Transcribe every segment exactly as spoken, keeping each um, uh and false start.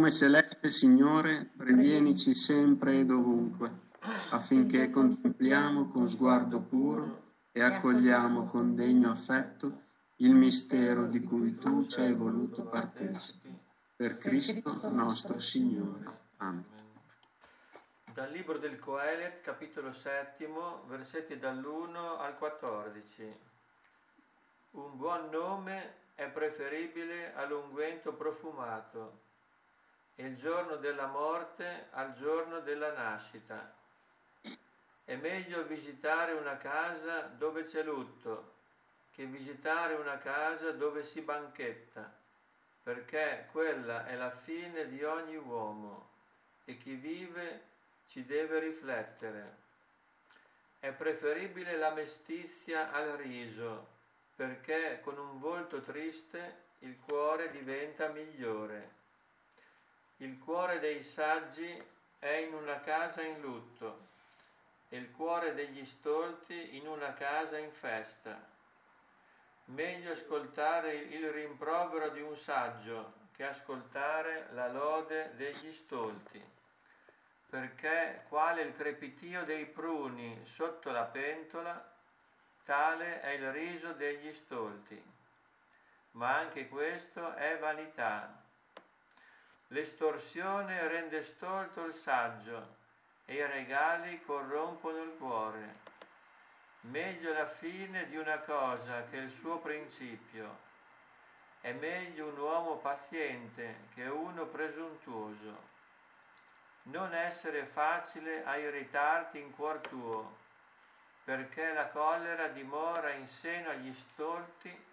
fiume celeste, Signore, previenici sempre e dovunque, affinché contempliamo con sguardo puro e accogliamo con degno affetto il mistero di cui tu ci hai voluto partecipi. Per Cristo nostro Signore. Amen. Dal libro del Coelet, capitolo settimo, versetti dall'uno al quattordici. Un buon nome è preferibile all'unguento profumato, e il giorno della morte al giorno della nascita. È meglio visitare una casa dove c'è lutto che visitare una casa dove si banchetta, perché quella è la fine di ogni uomo e chi vive ci deve riflettere. È preferibile la mestizia al riso, perché con un volto triste il cuore diventa migliore. Il cuore dei saggi è in una casa in lutto e il cuore degli stolti in una casa in festa. Meglio ascoltare il rimprovero di un saggio che ascoltare la lode degli stolti, perché quale il crepitio dei pruni sotto la pentola, tale è il riso degli stolti. Ma anche questo è vanità. L'estorsione rende stolto il saggio e i regali corrompono il cuore. Meglio la fine di una cosa che il suo principio. È meglio un uomo paziente che uno presuntuoso. Non essere facile a irritarti in cuor tuo, perché la collera dimora in seno agli stolti.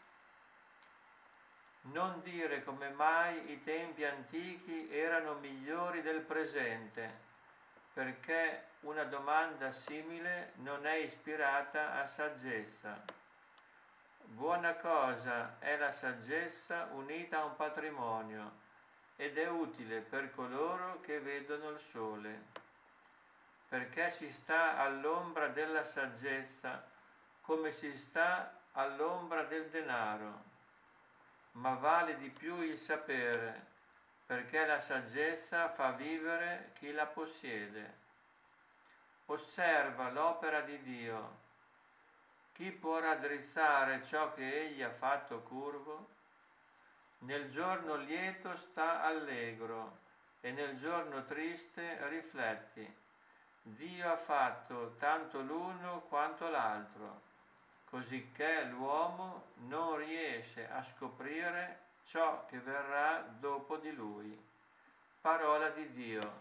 Non dire come mai i tempi antichi erano migliori del presente, perché una domanda simile non è ispirata a saggezza. Buona cosa è la saggezza unita a un patrimonio ed è utile per coloro che vedono il sole, perché si sta all'ombra della saggezza come si sta all'ombra del denaro. Ma vale di più il sapere, perché la saggezza fa vivere chi la possiede. Osserva l'opera di Dio. Chi può raddrizzare ciò che egli ha fatto curvo? Nel giorno lieto sta allegro e nel giorno triste rifletti. Dio ha fatto tanto l'uno quanto l'altro, cosicché l'uomo non riesce a scoprire ciò che verrà dopo di lui. Parola di Dio.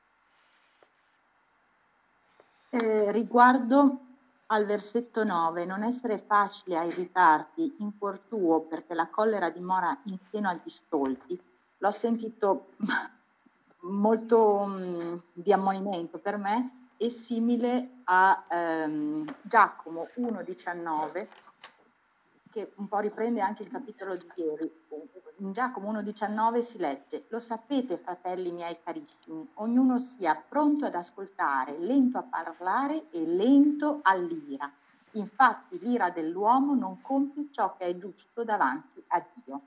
Eh, riguardo al versetto nove, non essere facile a irritarti in cuor tuo perché la collera dimora in seno agli stolti, l'ho sentito molto mh, di ammonimento per me, è simile a ehm, Giacomo uno diciannove, che un po' riprende anche il capitolo di ieri. In Giacomo uno diciannove si legge: lo sapete, fratelli miei carissimi, ognuno sia pronto ad ascoltare, lento a parlare e lento all'ira. Infatti l'ira dell'uomo non compie ciò che è giusto davanti a Dio.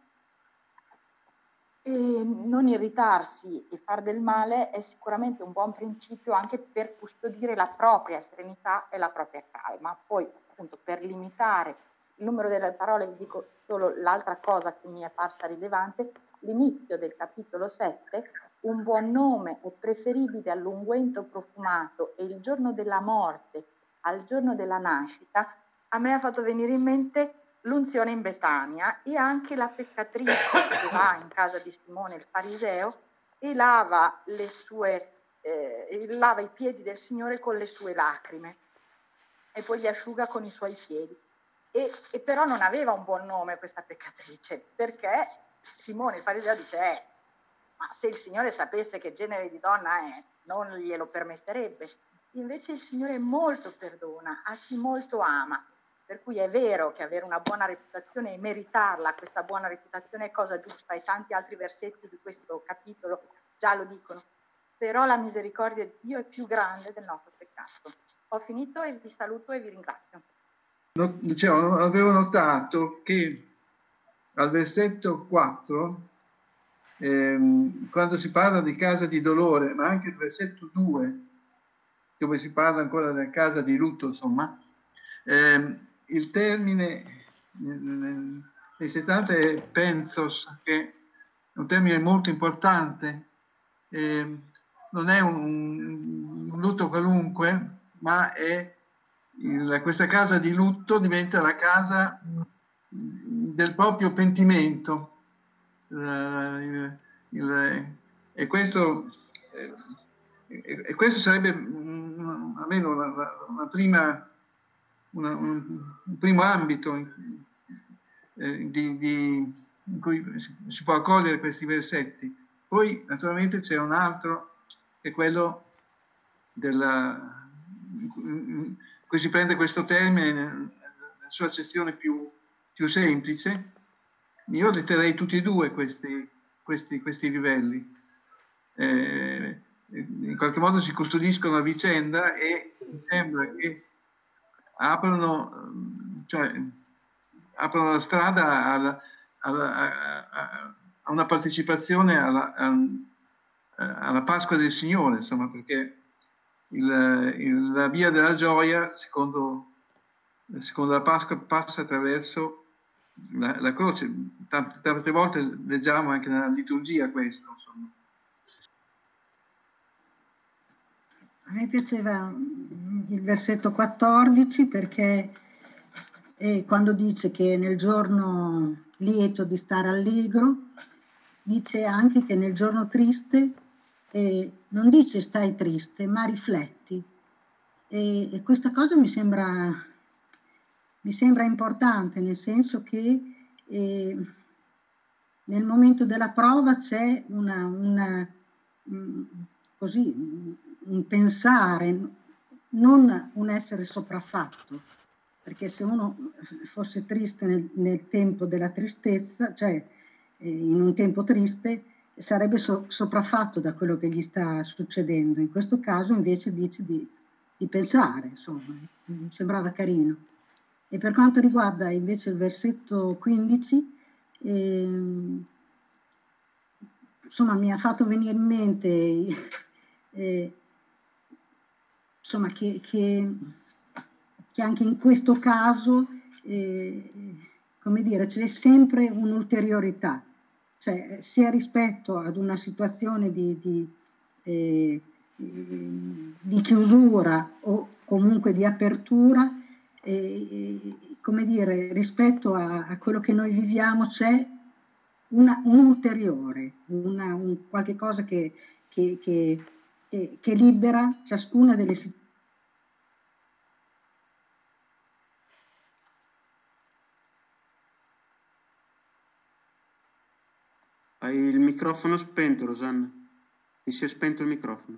E non irritarsi e far del male è sicuramente un buon principio anche per custodire la propria serenità e la propria calma. Poi, appunto, per limitare il numero delle parole vi dico solo l'altra cosa che mi è parsa rilevante: l'inizio del capitolo sette, un buon nome è preferibile all'unguento profumato e il giorno della morte al giorno della nascita. A me ha fatto venire in mente l'unzione in Betania e anche la peccatrice che va in casa di Simone il fariseo e lava le sue eh, lava i piedi del Signore con le sue lacrime e poi li asciuga con i suoi piedi. E, e però non aveva un buon nome questa peccatrice, perché Simone il fariseo dice eh, ma se il Signore sapesse che genere di donna è, non glielo permetterebbe. Invece il Signore molto perdona a chi molto ama. Per cui è vero che avere una buona reputazione e meritarla, questa buona reputazione è cosa giusta, e tanti altri versetti di questo capitolo già lo dicono, però la misericordia di Dio è più grande del nostro peccato. Ho finito e vi saluto e vi ringrazio. No, dicevo, avevo notato che al versetto quattro ehm, quando si parla di casa di dolore, ma anche il versetto due, dove si parla ancora della casa di lutto, insomma, ehm, il termine nei settanta è pensos, che è un termine molto importante, eh, non è un, un lutto qualunque, ma è il, questa casa di lutto diventa la casa del proprio pentimento. Uh, il, il, e, questo, eh, e questo sarebbe um, almeno una, una prima, una, un, un primo ambito in, eh, di, di, in cui si, si può accogliere questi versetti. Poi naturalmente c'è un altro, che è quello della, in cui si prende questo termine nella sua accezione più, più semplice. Io letterei tutti e due questi, questi, questi livelli. Eh, in qualche modo si custodiscono a vicenda e mi sembra che aprono, cioè, aprono la strada alla, alla, a, a una partecipazione alla, alla Pasqua del Signore, insomma, perché il, il, la via della gioia, secondo, secondo la Pasqua, passa attraverso la, la croce. Tante, tante volte leggiamo anche nella liturgia questo, insomma. A me piaceva il versetto quattordici, perché eh, quando dice che nel giorno lieto di stare allegro, dice anche che nel giorno triste eh, non dice stai triste, ma rifletti. E, e questa cosa mi sembra, mi sembra importante, nel senso che eh, nel momento della prova c'è una, una mh, così, un pensare, non un essere sopraffatto, perché se uno fosse triste nel, nel tempo della tristezza, cioè eh, in un tempo triste, sarebbe so, sopraffatto da quello che gli sta succedendo. In questo caso invece dice di, di pensare, insomma, mi sembrava carino. E per quanto riguarda invece il versetto quindici, eh, insomma mi ha fatto venire in mente eh, insomma che, che, che anche in questo caso eh, come dire, c'è sempre un'ulteriorità, cioè sia rispetto ad una situazione di, di, eh, di chiusura o comunque di apertura, eh, come dire, rispetto a, a quello che noi viviamo c'è una, un ulteriore, una, un, qualche cosa che, che, che, che, che libera ciascuna delle situazioni. Hai il microfono spento, Rosanna. Ti si è spento il microfono.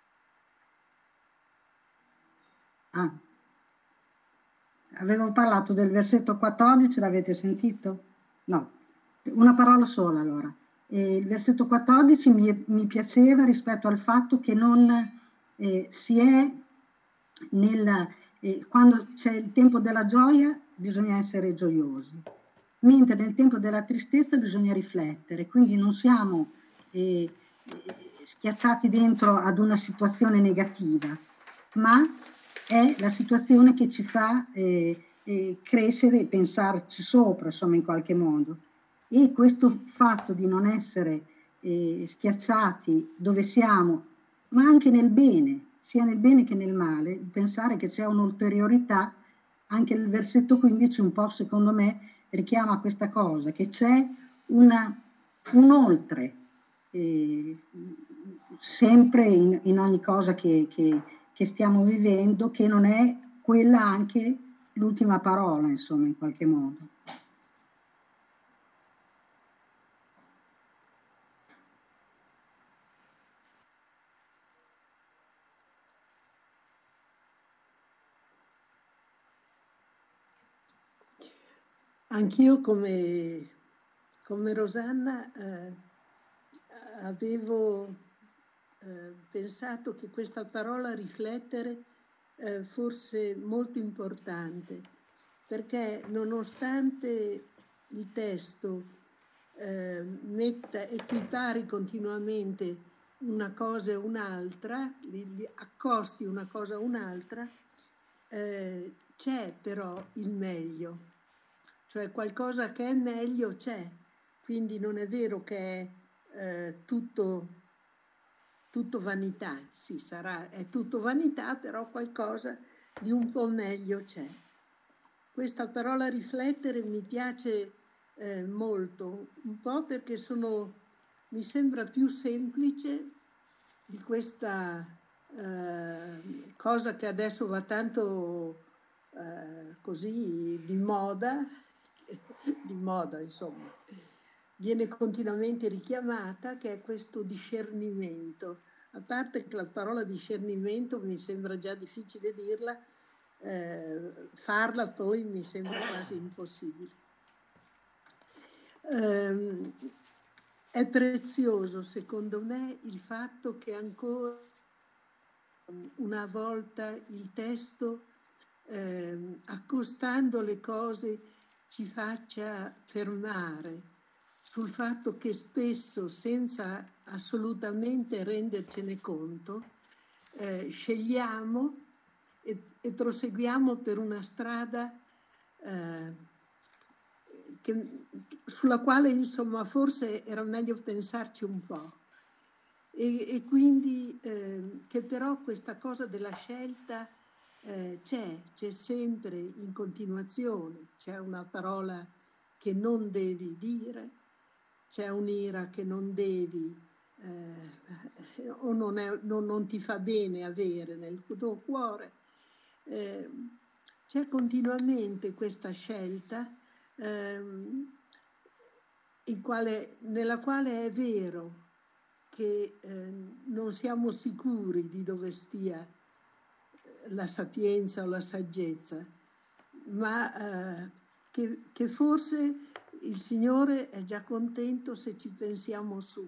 Ah. Avevo parlato del versetto quattordici, l'avete sentito? No, una parola sola allora. E il versetto quattordici mi, mi piaceva rispetto al fatto che non eh, si è nella, eh, quando c'è il tempo della gioia bisogna essere gioiosi, mentre nel tempo della tristezza bisogna riflettere, quindi non siamo eh, schiacciati dentro ad una situazione negativa, ma è la situazione che ci fa eh, eh, crescere e pensarci sopra, insomma, in qualche modo. E questo fatto di non essere eh, schiacciati dove siamo, ma anche nel bene, sia nel bene che nel male, pensare che c'è un'ulteriorità, anche il versetto quindici un po' secondo me richiama questa cosa, che c'è una, un oltre, eh, sempre in, in ogni cosa che, che, che stiamo vivendo, che non è quella anche l'ultima parola, insomma, in qualche modo. Anch'io come, come Rosanna eh, avevo eh, pensato che questa parola riflettere eh, fosse molto importante, perché nonostante il testo eh, metta, equipari continuamente una cosa e un'altra, li, li accosti una cosa a un'altra, eh, c'è però il meglio, cioè qualcosa che è meglio c'è, quindi non è vero che è eh, tutto, tutto vanità, sì, sarà, è tutto vanità, però qualcosa di un po' meglio c'è. Questa parola riflettere mi piace eh, molto, un po' perché sono, mi sembra più semplice di questa eh, cosa che adesso va tanto eh, così di moda, di moda insomma, viene continuamente richiamata, che è questo discernimento. A parte che la parola discernimento mi sembra già difficile dirla, eh, farla poi mi sembra quasi impossibile. Eh, è prezioso secondo me il fatto che ancora una volta il testo, eh, accostando le cose, ci faccia fermare sul fatto che spesso, senza assolutamente rendercene conto, eh, scegliamo e, e proseguiamo per una strada eh, che, sulla quale insomma forse era meglio pensarci un po'. E, e quindi eh, che però questa cosa della scelta eh, c'è, c'è sempre in continuazione, c'è una parola che non devi dire, c'è un'ira che non devi eh, o non, è, non, non ti fa bene avere nel tuo cuore. Eh, c'è continuamente questa scelta ehm, in quale, nella quale è vero che eh, non siamo sicuri di dove stia la sapienza o la saggezza, ma eh, che, che forse il Signore è già contento se ci pensiamo su.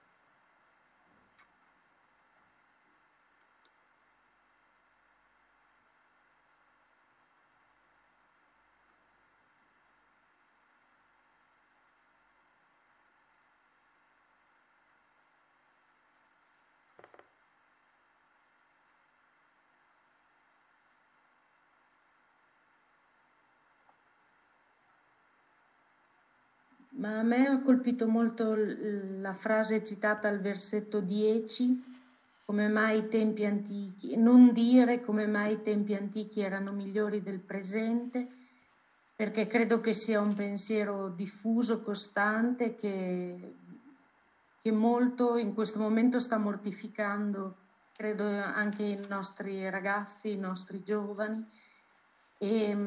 Ma a me ha colpito molto la frase citata al versetto dieci, come mai i tempi antichi, non dire come mai i tempi antichi erano migliori del presente, perché credo che sia un pensiero diffuso, costante, che, che molto in questo momento sta mortificando, credo, anche i nostri ragazzi, i nostri giovani, e,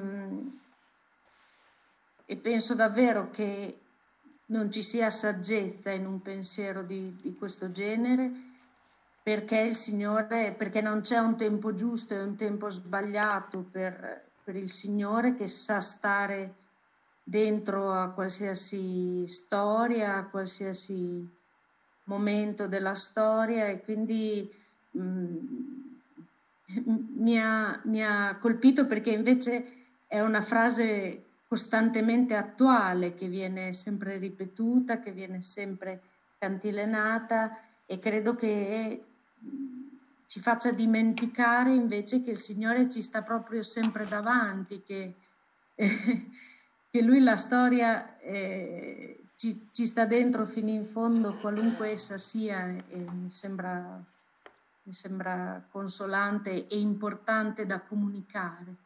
e penso davvero che non ci sia saggezza in un pensiero di, di questo genere, perché il Signore, perché non c'è un tempo giusto e un tempo sbagliato per, per il Signore, che sa stare dentro a qualsiasi storia, a qualsiasi momento della storia, e quindi mh, mi, ha, mi ha colpito perché invece è una frase costantemente attuale, che viene sempre ripetuta, che viene sempre cantilenata, e credo che ci faccia dimenticare invece che il Signore ci sta proprio sempre davanti, che, eh, che Lui la storia eh, ci, ci sta dentro fino in fondo, qualunque essa sia, e mi sembra, mi sembra consolante e importante da comunicare.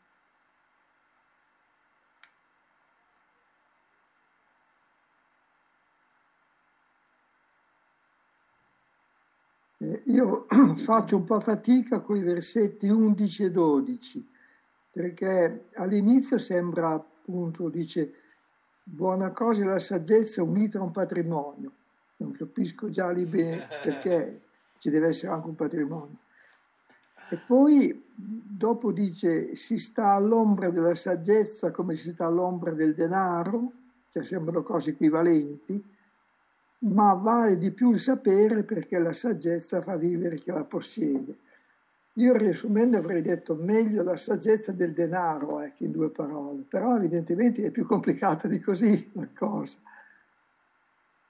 Io faccio un po' fatica con i versetti undici e dodici, perché all'inizio sembra, appunto, dice buona cosa è la saggezza unita a un patrimonio. Non capisco già lì bene perché ci deve essere anche un patrimonio. E poi dopo dice si sta all'ombra della saggezza come si sta all'ombra del denaro, cioè sembrano cose equivalenti, ma vale di più il sapere perché la saggezza fa vivere chi la possiede. Io riassumendo avrei detto meglio la saggezza del denaro, ecco, in due parole, però evidentemente è più complicata di così la cosa.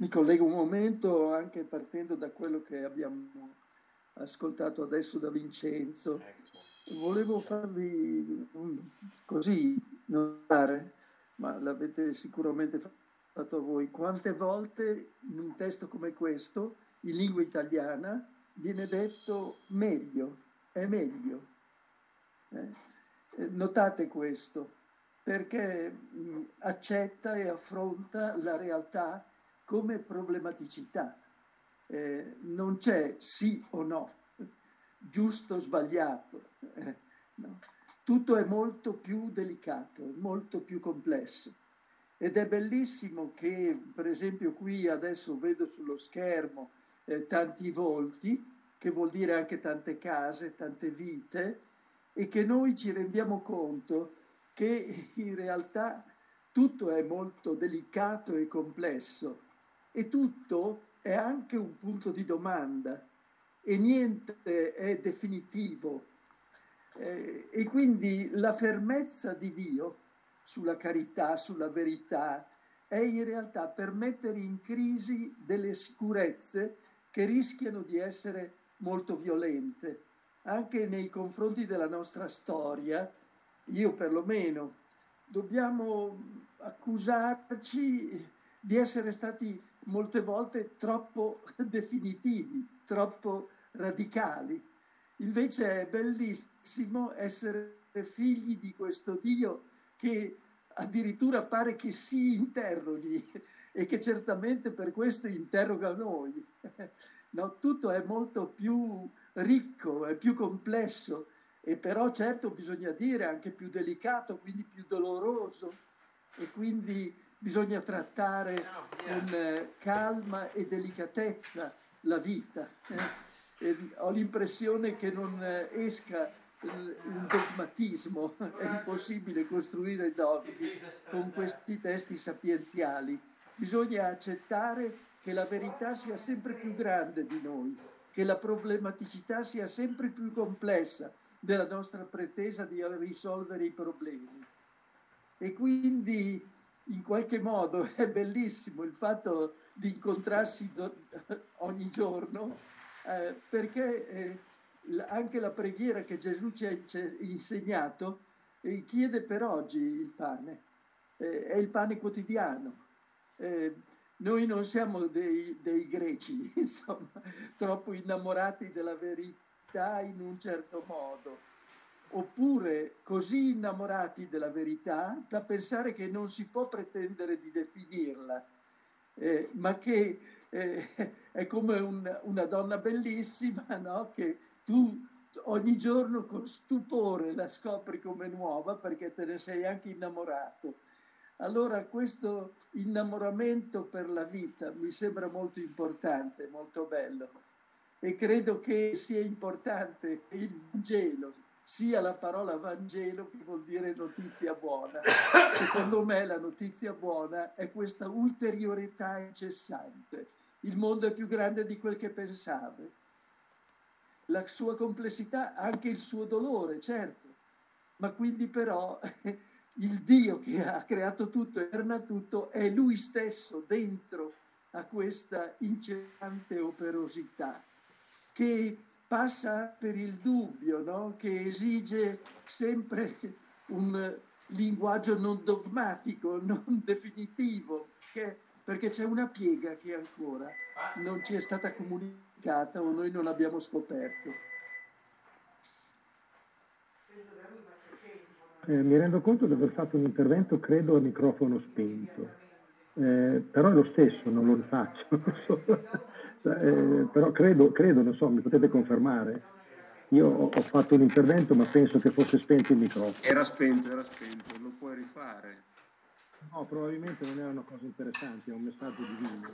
mi collego un momento anche partendo da quello che abbiamo ascoltato adesso da Vincenzo. Volevo farvi um, così notare, ma l'avete sicuramente fatto voi, quante volte in un testo come questo, in lingua italiana, viene detto meglio, è meglio. Eh? Notate questo, perché mh, accetta e affronta la realtà come problematicità. Eh, non c'è sì o no, giusto o sbagliato. Eh, no. Tutto è molto più delicato, molto più complesso. Ed è bellissimo che, per esempio, qui adesso vedo sullo schermo eh, tanti volti, che vuol dire anche tante case, tante vite, e che noi ci rendiamo conto che in realtà tutto è molto delicato e complesso e tutto è anche un punto di domanda e niente è definitivo. Eh, e quindi la fermezza di Dio sulla carità, sulla verità, è in realtà per mettere in crisi delle sicurezze che rischiano di essere molto violente. Anche nei confronti della nostra storia, io perlomeno, dobbiamo accusarci di essere stati molte volte troppo definitivi, troppo radicali. Invece è bellissimo essere figli di questo Dio che addirittura pare che si interroghi e che certamente per questo interroga noi. No, tutto è molto più ricco, è più complesso e però certo bisogna dire anche più delicato, quindi più doloroso e quindi bisogna trattare con eh, calma e delicatezza la vita. Eh? E ho l'impressione che non eh, esca eh, un dogmatismo, è impossibile costruire dogmi con questi testi sapienziali. Bisogna accettare che la verità sia sempre più grande di noi, che la problematicità sia sempre più complessa della nostra pretesa di risolvere i problemi. E quindi in qualche modo è bellissimo il fatto di incontrarsi do- ogni giorno, eh, perché eh, anche la preghiera che Gesù ci ha insegnato eh, chiede per oggi il pane, eh, è il pane quotidiano. Eh, noi non siamo dei, dei greci, insomma, troppo innamorati della verità in un certo modo, oppure così innamorati della verità da pensare che non si può pretendere di definirla, eh, ma che eh, è come un, una donna bellissima, no? Che tu ogni giorno con stupore la scopri come nuova perché te ne sei anche innamorato. Allora questo innamoramento per la vita mi sembra molto importante, molto bello e credo che sia importante che il Vangelo sia la parola Vangelo, che vuol dire notizia buona. Secondo me la notizia buona è questa ulteriorità incessante. Il mondo è più grande di quel che pensavi. La sua complessità, anche il suo dolore, certo, ma quindi però il Dio che ha creato tutto e ferma tutto è Lui stesso dentro a questa incessante operosità che passa per il dubbio, no? Che esige sempre un linguaggio non dogmatico, non definitivo, che, perché c'è una piega che ancora non ci è stata comunicata o noi non l'abbiamo scoperto. Eh, mi rendo conto di aver fatto un intervento, credo, a microfono spento, eh, però è lo stesso, non lo rifaccio. Eh, però credo, credo, non so, mi potete confermare? Io ho, ho fatto un intervento ma penso che fosse spento il microfono. Era spento, era spento, lo puoi rifare? No, probabilmente non erano cose interessanti, è un messaggio divino.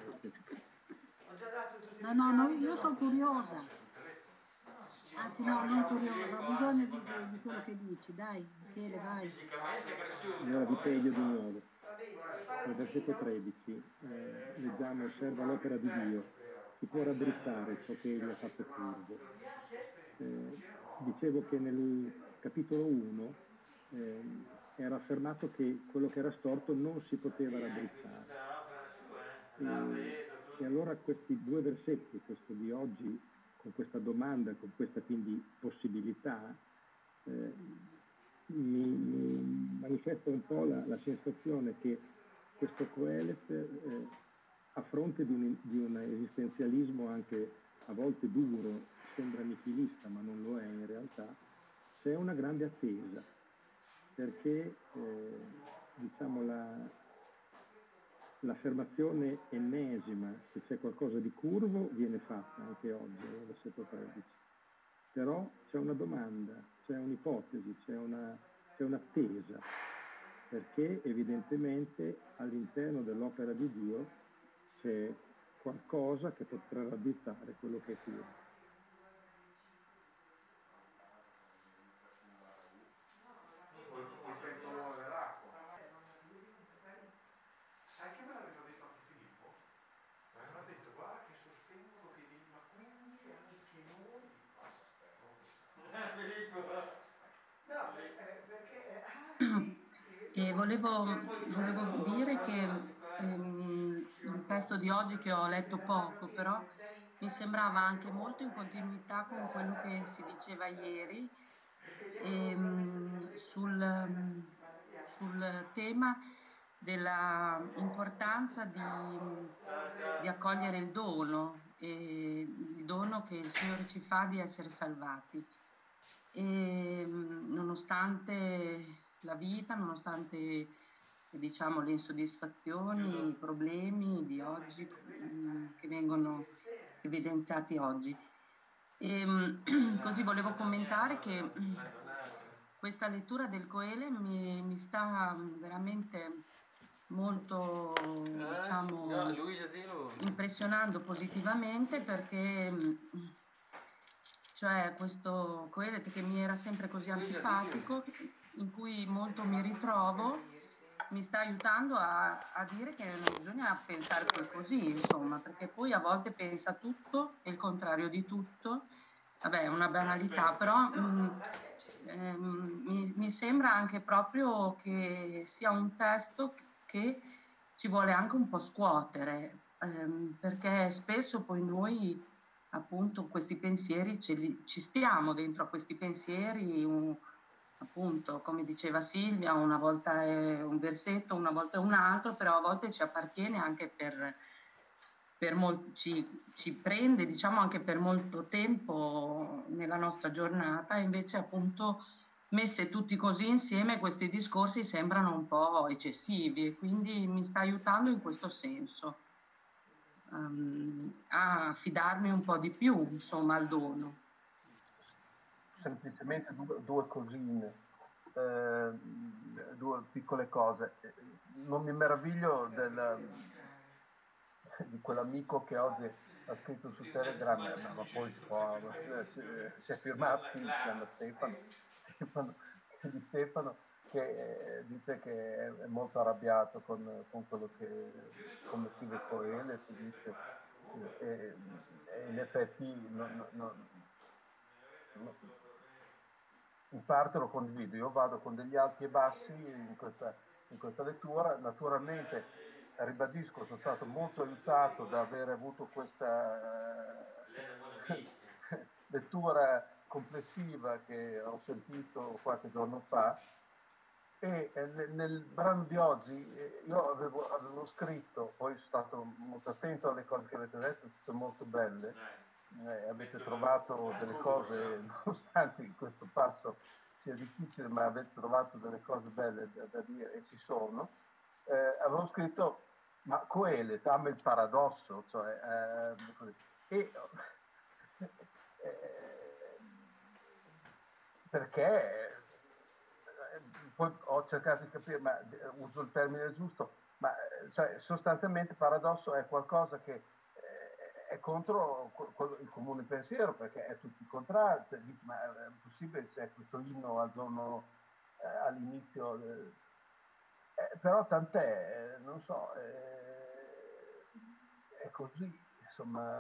No, no, no, io sono curiosa. Anzi no, non curiosa, ho bisogno di, di quello che dici, dai, Michele, vai. Allora vi peglio di nuovo. Nel versetto tredici eh, leggiamo: osserva l'opera di Dio, si può raddrizzare ciò che egli ha fatto curvo. Eh, dicevo che nel capitolo uno eh, era affermato che quello che era storto non si poteva raddrizzare. E E allora questi due versetti, questo di oggi, con questa domanda, con questa quindi possibilità, eh, mi, mi manifesta un po' la, la sensazione che questo Coelet, eh, a fronte di un, di un esistenzialismo anche a volte duro, sembra nihilista ma non lo è in realtà, c'è una grande attesa, perché eh, diciamo la l'affermazione ennesima che c'è qualcosa di curvo viene fatta anche oggi, nel versetto tredici. Però c'è una domanda, c'è un'ipotesi, c'è una, c'è un'attesa, perché evidentemente all'interno dell'opera di Dio c'è qualcosa che potrà raddrizzare quello che è curvo. Sai che me l'aveva detto anche Filippo? Mi aveva detto, guarda che sostengono che di, ma quindi anche noi passa sterno. Filippo. No, eh, perché eh, ah, sì. E volevo, volevo dire che ehm, il testo di oggi, che ho letto poco, però mi sembrava anche molto in continuità con quello che si diceva ieri ehm, sul, sul tema della importanza di, di accogliere il dono, e il dono che il Signore ci fa di essere salvati. E nonostante la vita, nonostante diciamo le insoddisfazioni, i problemi di oggi mh, che vengono evidenziati oggi. E, mh, così volevo commentare che mh, questa lettura del Coele mi, mi sta veramente molto, diciamo, impressionando positivamente, perché mh, cioè questo Coelet che mi era sempre così antipatico, in cui molto mi ritrovo, mi sta aiutando a, a dire che non bisogna pensare poi così, insomma, perché poi a volte pensa tutto e il contrario di tutto. Vabbè, è una banalità, però mh, ehm, mi, mi sembra anche proprio che sia un testo che ci vuole anche un po' scuotere, ehm, perché spesso poi noi appunto questi pensieri ce li, ci stiamo dentro a questi pensieri, un, appunto come diceva Silvia, una volta è un versetto, una volta è un altro, però a volte ci appartiene anche per, per mol- ci, ci prende diciamo anche per molto tempo nella nostra giornata, e invece appunto messe tutti così insieme questi discorsi sembrano un po' eccessivi, e quindi mi sta aiutando in questo senso. Um, a fidarmi un po' di più, insomma, al dono. Semplicemente due, due cosine, eh, due piccole cose. Non mi meraviglio del, di quell'amico che oggi ha scritto su Telegram, ma, ma poi si, può, si, si è firmato, si chiama Stefano, Stefano, di Stefano, che eh, dice che è, è molto arrabbiato con, con quello che, come scrive Coele, e dice, e, e in effetti non, non, non, in parte lo condivido, io vado con degli alti e bassi in questa, in questa lettura, naturalmente ribadisco, sono stato molto aiutato da aver avuto questa eh, lettura complessiva che ho sentito qualche giorno fa, e eh, nel, nel brano di oggi eh, io avevo, avevo scritto, poi sono stato molto attento alle cose che avete detto, tutte molto belle, eh, avete trovato delle cose, nonostante in questo passo sia difficile, ma avete trovato delle cose belle da, da dire, e ci sono. Eh, avevo scritto, ma Coelet ama il paradosso, cioè, eh, e, eh, perché eh, poi ho cercato di capire, ma uso il termine giusto, ma cioè, sostanzialmente paradosso è qualcosa che eh, è contro il comune pensiero, perché è tutto il contrario, cioè, dici, ma è possibile, c'è questo inno al giorno eh, all'inizio, eh, eh, però tant'è, eh, non so, eh, è così, insomma,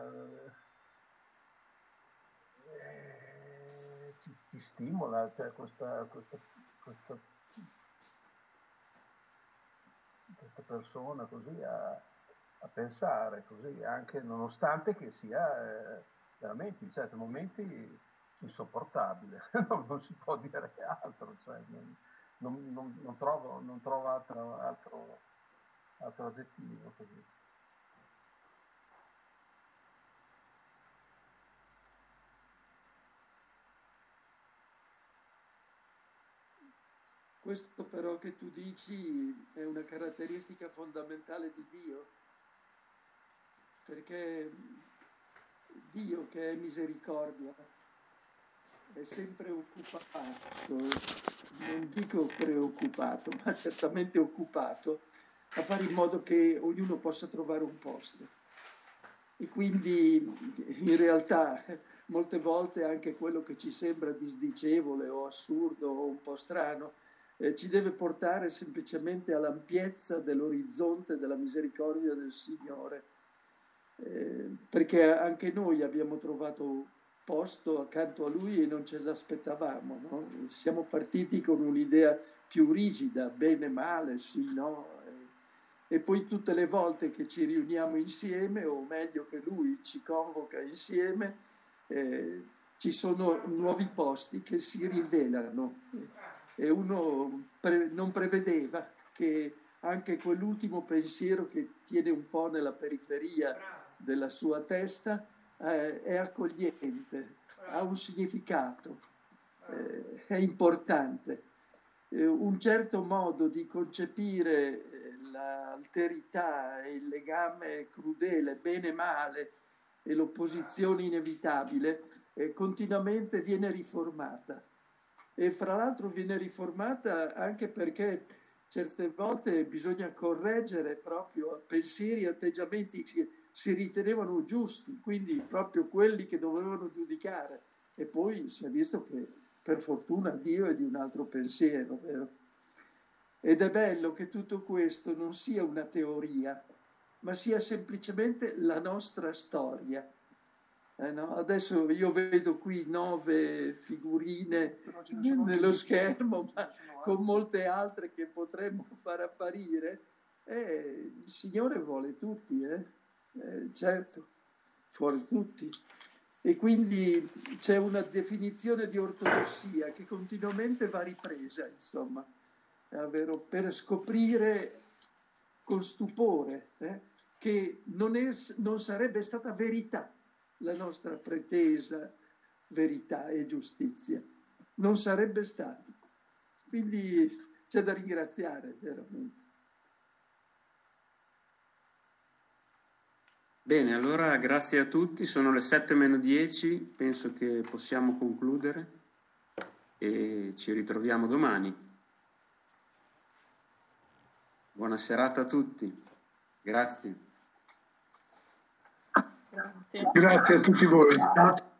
eh, ci, ci stimola, cioè, questa, questa, questa, questa persona così a, a pensare così, anche nonostante che sia eh, veramente in certi momenti insopportabile, non, non si può dire altro, cioè, non, non, non, non trovo, non trovo altro, altro, altro aggettivo così. Questo però che tu dici è una caratteristica fondamentale di Dio, perché Dio, che è misericordia, è sempre occupato, non dico preoccupato, ma certamente occupato a fare in modo che ognuno possa trovare un posto. E quindi in realtà molte volte anche quello che ci sembra disdicevole o assurdo o un po' strano eh, ci deve portare semplicemente all'ampiezza dell'orizzonte della misericordia del Signore, eh, perché anche noi abbiamo trovato posto accanto a Lui e non ce l'aspettavamo, no? Siamo partiti con un'idea più rigida, bene, male, sì, no? E poi tutte le volte che ci riuniamo insieme, o meglio che Lui ci convoca insieme, eh, ci sono nuovi posti che si rivelano. E uno pre- non prevedeva che anche quell'ultimo pensiero che tiene un po' nella periferia della sua testa eh, è accogliente, ha un significato, eh, è importante. Eh, un certo modo di concepire eh, l'alterità e il legame crudele, bene e male, e l'opposizione inevitabile, eh, continuamente viene riformata. E fra l'altro viene riformata anche perché certe volte bisogna correggere proprio pensieri e atteggiamenti che si ritenevano giusti, quindi proprio quelli che dovevano giudicare. E poi si è visto che per fortuna Dio è di un altro pensiero, vero? Ed è bello che tutto questo non sia una teoria, ma sia semplicemente la nostra storia. Eh no? Adesso io vedo qui nove figurine nello schermo, ma con molte altre che potremmo far apparire. Eh, il Signore vuole tutti, eh? Eh, certo, fuori tutti. E quindi c'è una definizione di ortodossia che continuamente va ripresa, insomma, davvero, per scoprire con stupore eh, che non, è, non sarebbe stata verità la nostra pretesa verità e giustizia. Non sarebbe stato. Quindi c'è da ringraziare veramente. Bene, allora grazie a tutti, sono le sette meno dieci, penso che possiamo concludere e ci ritroviamo domani. Buona serata a tutti, grazie. Grazie. Grazie a tutti voi.